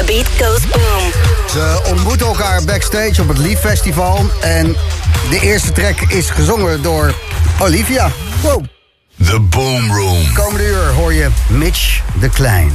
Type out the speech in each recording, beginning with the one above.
beat goes boom. Ze ontmoeten elkaar backstage op het Lief Festival. En de eerste track is gezongen door Olivia. Wow. The Boom Room. Komende uur hoor je Mitch de Klein.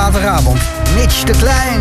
zaterdagavond. Mitch de Klein.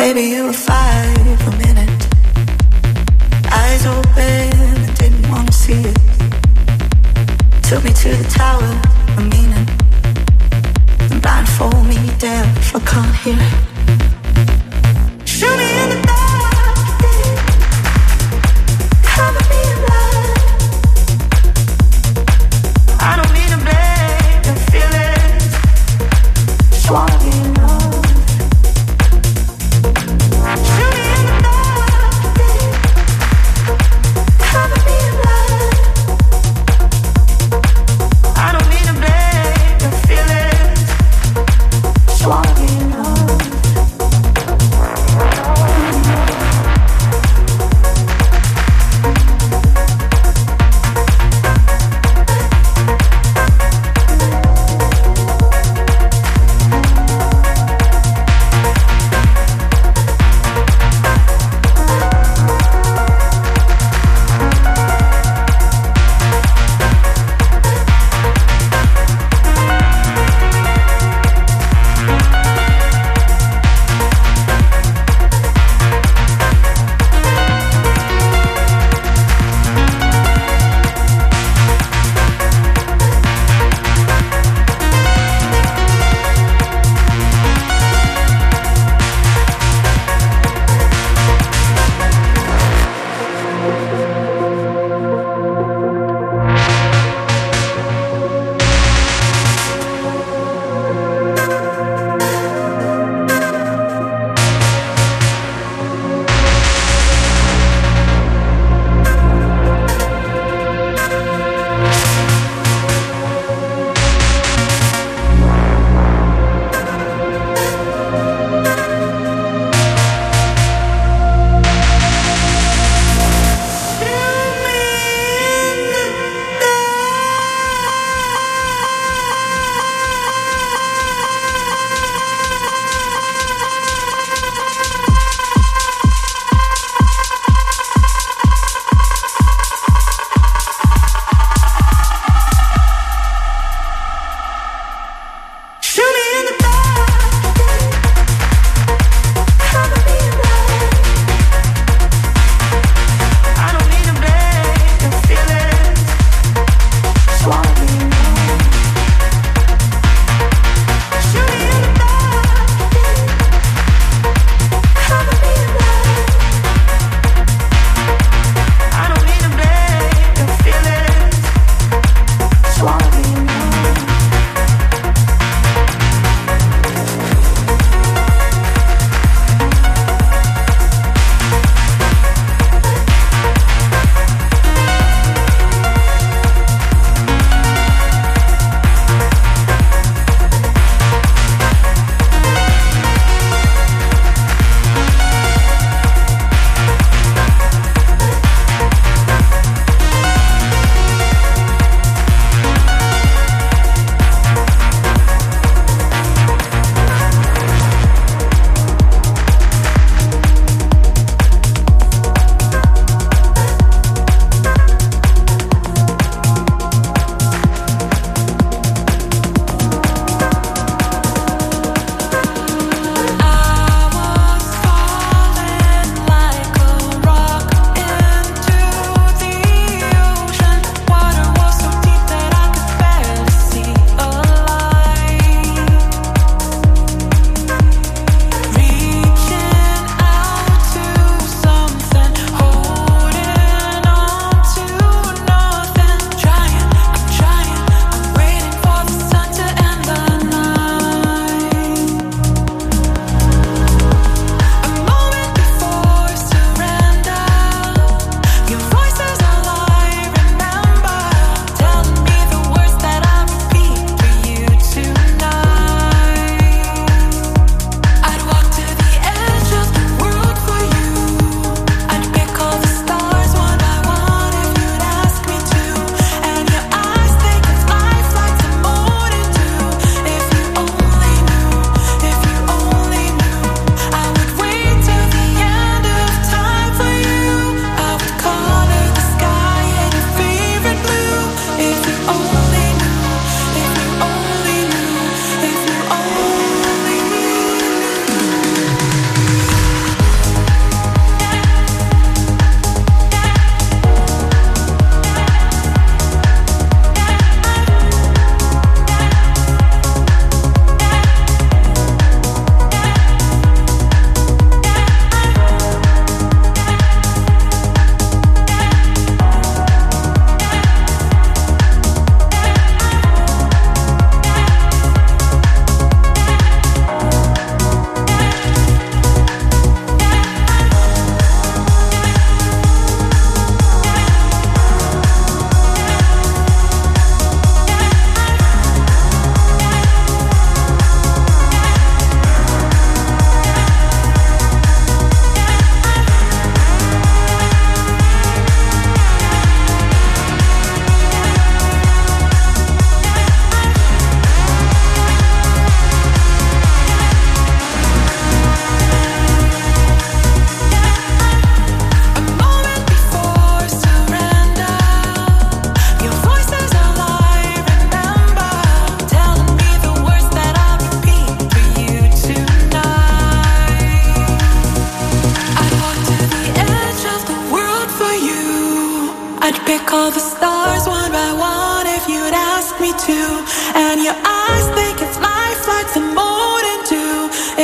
Maybe you were 5 a minute, eyes open, I didn't want to see it. Took me to the tower of meaning, and blindfold me deaf, I can't hear it. Shoot me in the dark, cover me in light. I don't mean to blame the feelings, just wanna be alone. Shoot me in the dark, cover me in light. I don't mean to blame the feelings, just wanna be alone.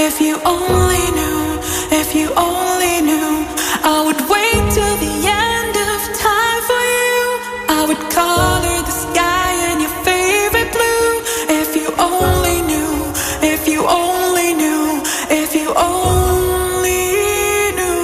If you only knew, if you only knew, I would wait till the end of time for you. I would color the sky in your favorite blue. If you only knew, if you only knew, if you only knew.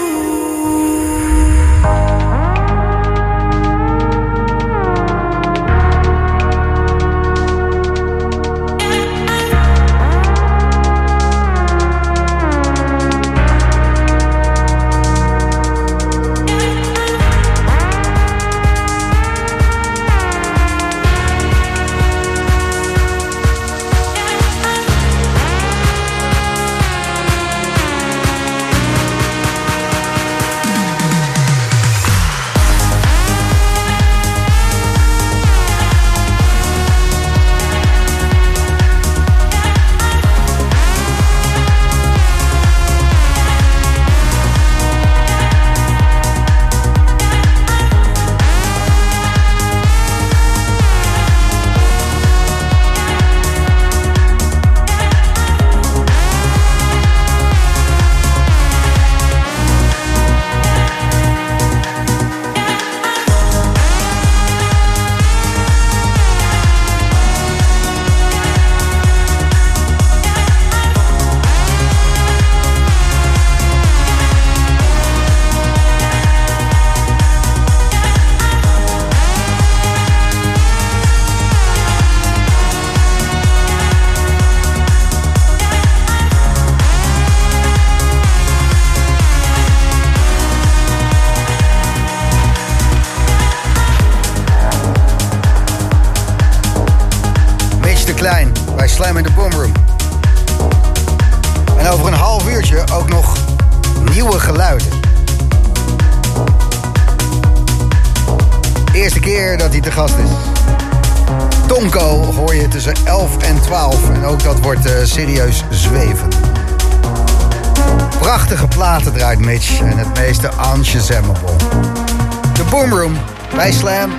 Slam in de Boomroom. En over een half uurtje ook nog nieuwe geluiden. Eerste keer dat hij te gast is. Tonko hoor je tussen 11 en 12. En ook dat wordt serieus zweven. Prachtige platen draait Mitch en het meeste unshazammable. De Boomroom bij Slam.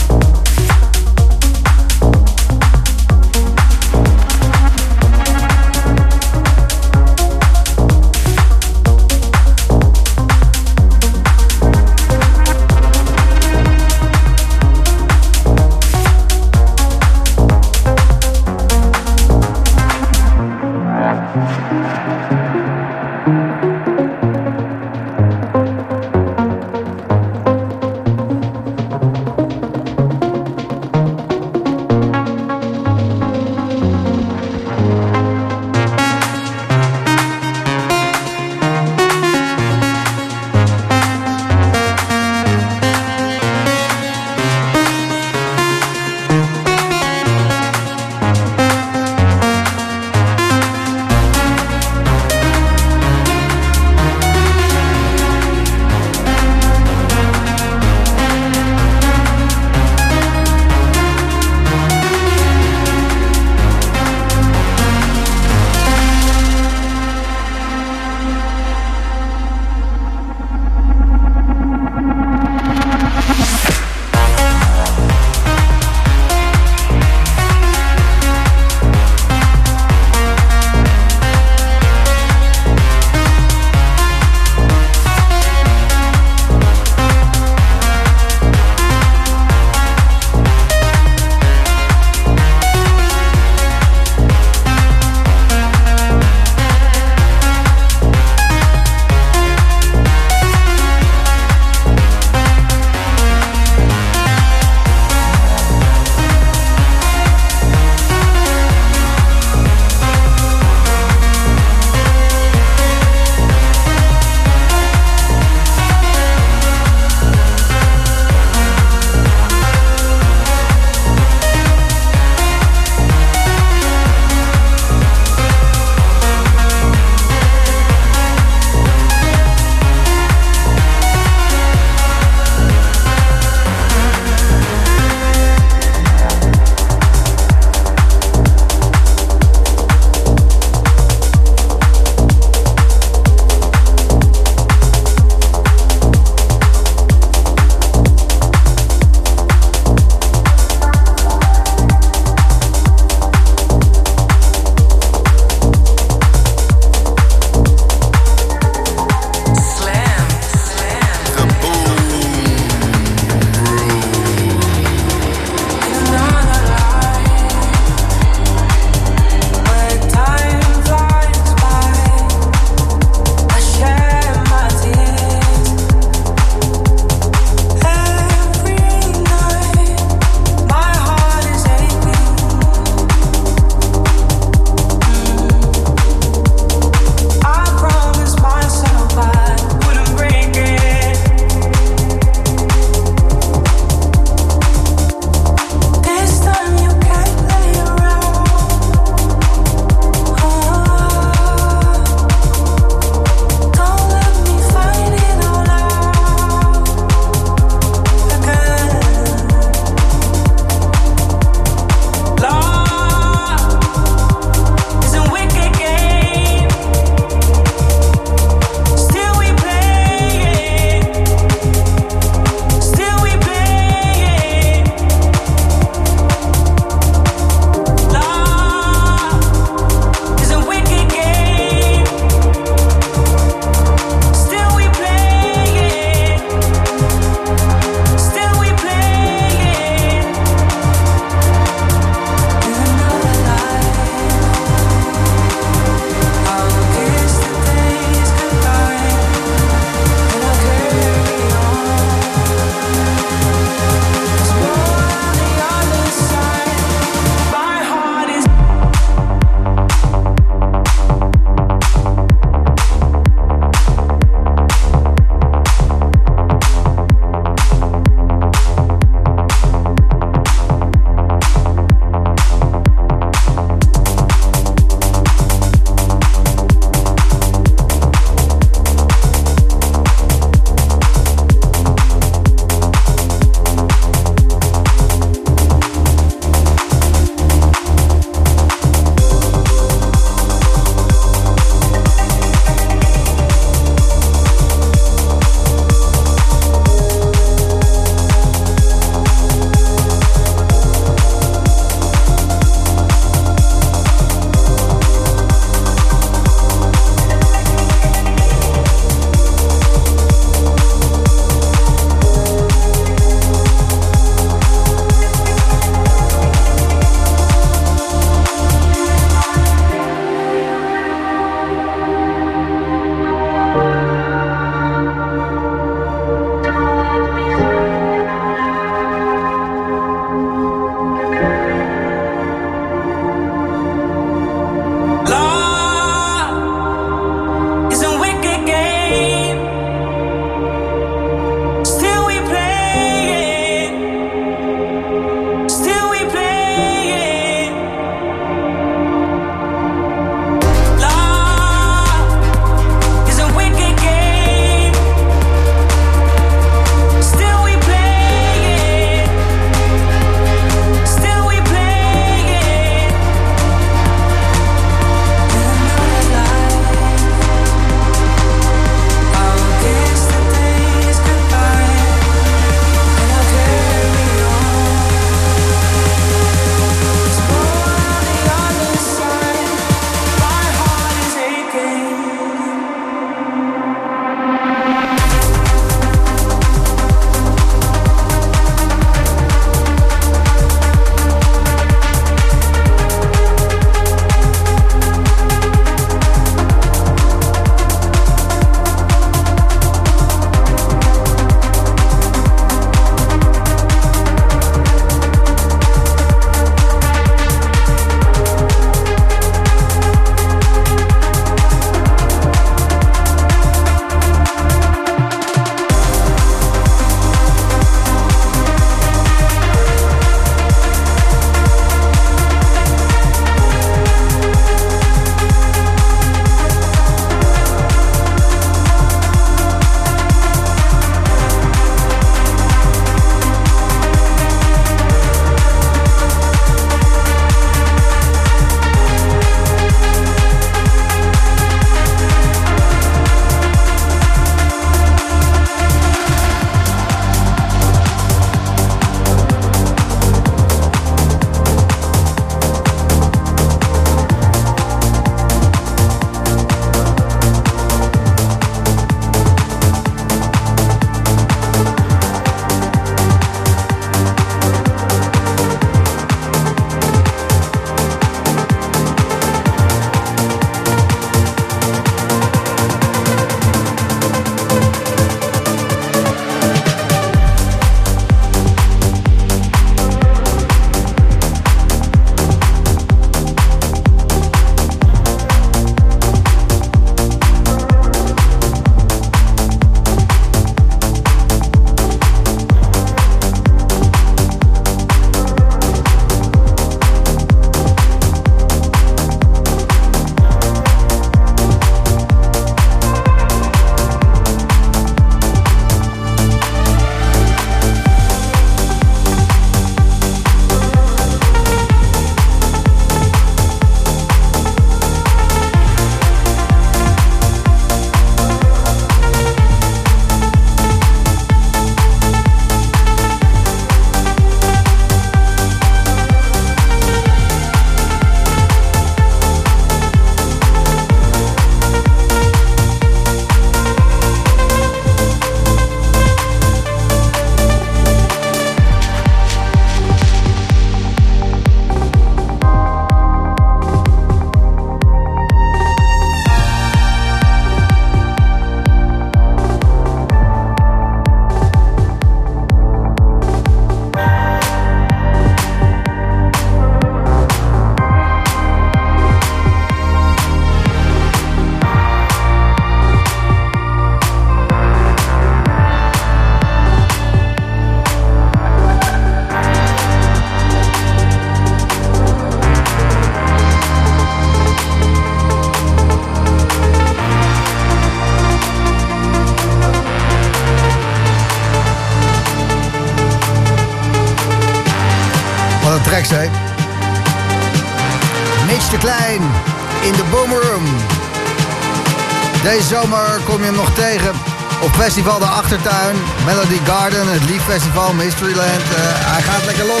Backstage. Mitch de Klein in de Boom Room. Deze zomer kom je hem nog tegen op Festival de Achtertuin, Melody Garden, het Leaf Festival, Mysteryland. Hij gaat lekker los.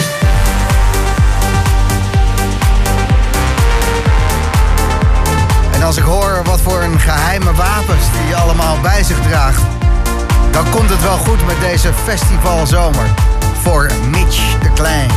En als ik hoor wat voor een geheime wapens die je allemaal bij zich draagt, dan komt het wel goed met deze festivalzomer voor Mitch de Klein.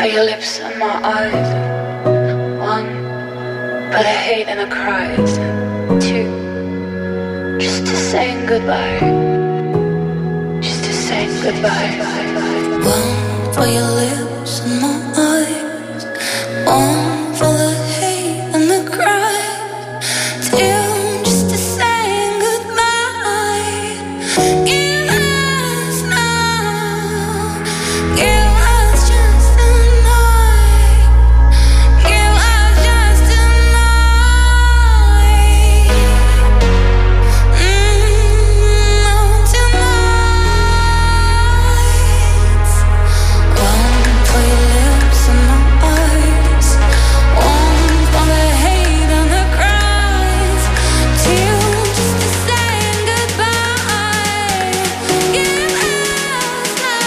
your lips and my eyes. One, but I hate and I cries. Two, just to saying goodbye. Just to saying goodbye. One for your lips and my eyes. One for the hate and the cries. Two, just to saying goodbye. Give us now. Give us just a night. Give us just a night. No, tonight. One for your lips and my eyes. One for the hate and the cries. Two, just to saying goodbye. Give us now.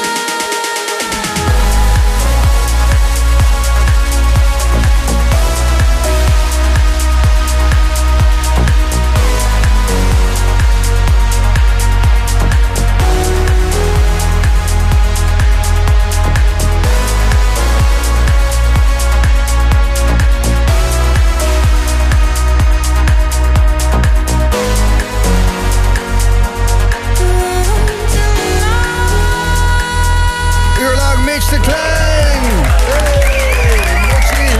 Uur lang Mitch de Klein. Hey, Mitchie.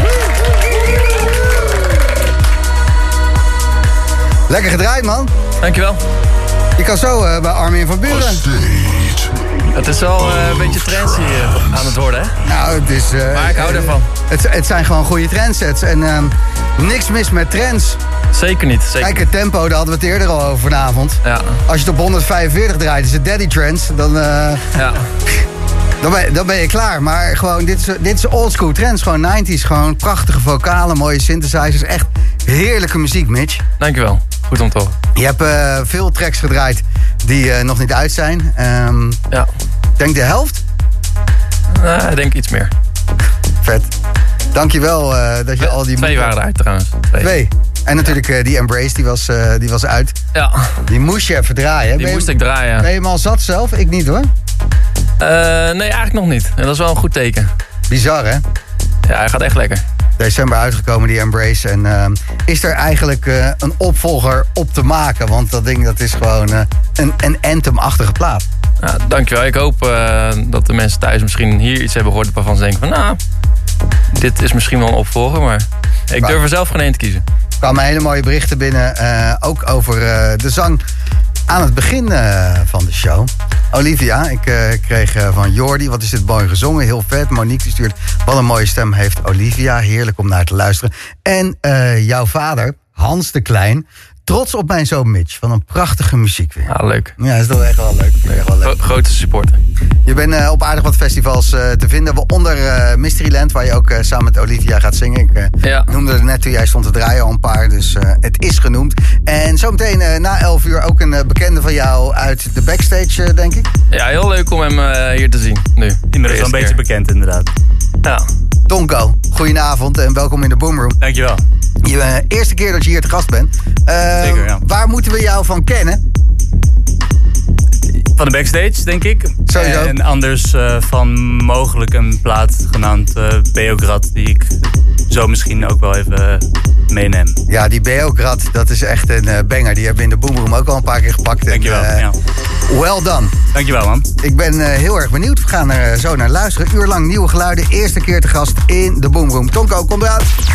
Lekker gedraaid, man. Dankjewel. Je kan zo bij Armin van Buuren. Het is wel een beetje trends hier aan het worden, hè? Nou, het is... Maar ik hou ervan. Het zijn gewoon goede trendsets. En niks mis met trends. Zeker niet. Zeker. Kijk, het tempo, daar hadden we het eerder al over vanavond. Ja. Als je het op 145 draait, is het daddy trends. Ja. Dan ben je klaar. Maar gewoon, dit is oldschool trends. Gewoon 90s. Gewoon prachtige vocalen, mooie synthesizers. Echt heerlijke muziek, Mitch. Dankjewel. Goed om te horen. Je hebt veel tracks gedraaid die nog niet uit zijn. Ja. Denk de helft? Ik denk iets meer. Vet. Dankjewel dat je al die... 2 waren eruit trouwens. 2. En natuurlijk die Embrace, die was uit. Ja. Die moest je even draaien. Die moest ik draaien. Ben je hem al zat zelf? Ik niet hoor. Nee, eigenlijk nog niet. En dat is wel een goed teken. Bizar, hè? Ja, hij gaat echt lekker. December uitgekomen, die Embrace. En is er eigenlijk een opvolger op te maken? Want dat ding, dat is gewoon een anthem-achtige plaat. Ja, dankjewel. Ik hoop dat de mensen thuis misschien hier iets hebben gehoord waarvan ze denken van... Nou, dit is misschien wel een opvolger, maar ik durf er zelf geen één te kiezen. Er kwamen hele mooie berichten binnen. Ook over de zang aan het begin van de show. Olivia, ik kreeg van Jordi, wat is dit mooi gezongen, heel vet. Monique die stuurt, wat een mooie stem heeft Olivia, heerlijk om naar te luisteren. En jouw vader, Hans de Klein, trots op mijn zoon Mitch, van een prachtige muziek weer. Ja, leuk. Ja, is toch echt wel leuk. Echt wel leuk. Grote supporter. Je bent op aardig wat festivals te vinden, waaronder Mysteryland, waar je ook samen met Olivia gaat zingen. Ik noemde het net toen jij stond te draaien al een paar, dus het is genoemd. En zometeen na 11 uur ook een bekende van jou uit de backstage, denk ik. Ja, heel leuk om hem hier te zien nu. Inmiddels wel een beetje bekend, inderdaad. Ja. Tonko, goedenavond en welkom in de Boomroom. Dankjewel. Je eerste keer dat je hier te gast bent. Zeker, ja. Waar moeten we jou van kennen? Van de backstage, denk ik. Sowieso. En anders van mogelijk een plaat genaamd Beograd, die ik zo misschien ook wel even meeneem. Ja, die Beograd, dat is echt een banger. Die hebben we in de Boomroom ook al een paar keer gepakt. Dankjewel. Ja. Well done. Dankjewel, man. Ik ben heel erg benieuwd. We gaan er zo naar luisteren. Uur lang nieuwe geluiden. Eerste keer te gast in de Boomroom. Tonko, kom eruit.